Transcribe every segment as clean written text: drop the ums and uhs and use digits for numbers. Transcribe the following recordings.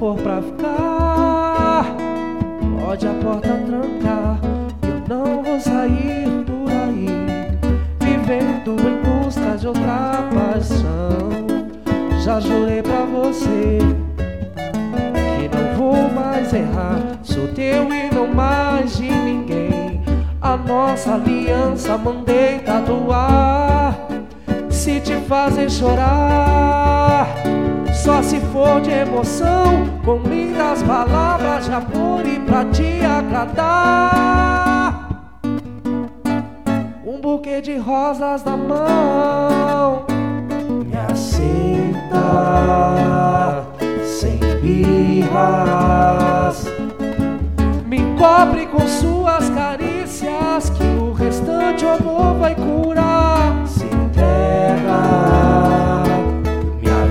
for pra ficar, pode a porta trancar. Eu não vou sair por aí vivendo em busca de outra paixão. Já jurei pra você que não vou mais errar. Sou teu e não mais de ninguém. A nossa aliança mandei tatuar. Se te fazer chorar, só se for de emoção, com lindas palavras de amor e pra te agradar. Um buquê de rosas na mão. Me aceita sem birras. Me cobre com suas carícias, que o restante o amor vai curar. Se entrega minha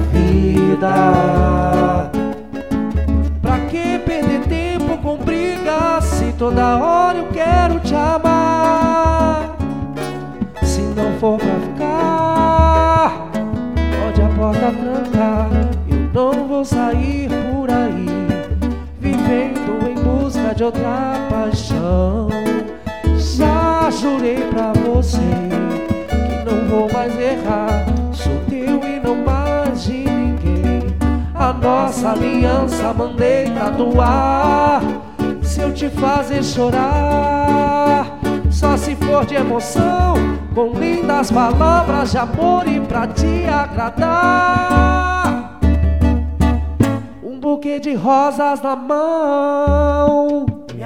vida. Pra que perder tempo com brigas, se toda hora eu quero te amar? Se não for pra ficar, pode a porta trancar. Eu não vou sair por aí vivendo em busca de outra paixão. Já jurei pra você que não vou mais errar. Sou teu e não mais de ninguém. A nossa aliança mandei tatuar. Se eu te fazer chorar, só se for de emoção, com lindas palavras de amor e pra te agradar. Um buquê de rosas na mão. Me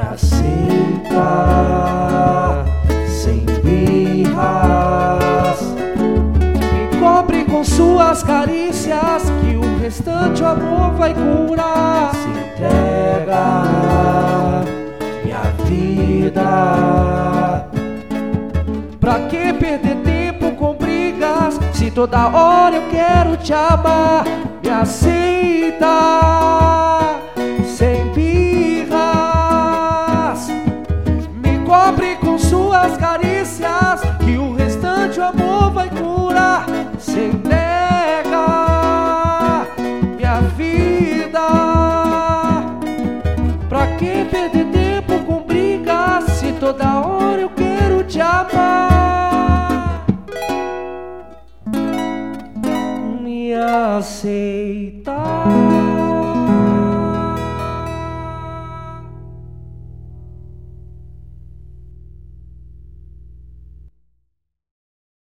aceita sem birras. Me cobre com suas carícias, que o restante o amor vai curar. Se entrega minha vida. Pra que perder tempo com brigas, se toda hora eu quero te amar? Me aceita sem birras. Me cobre com suas carícias, que o restante o amor vai curar. Se entrega minha vida. Pra que perder tempo com brigas, se toda hora eu quero te amar? Me aceita.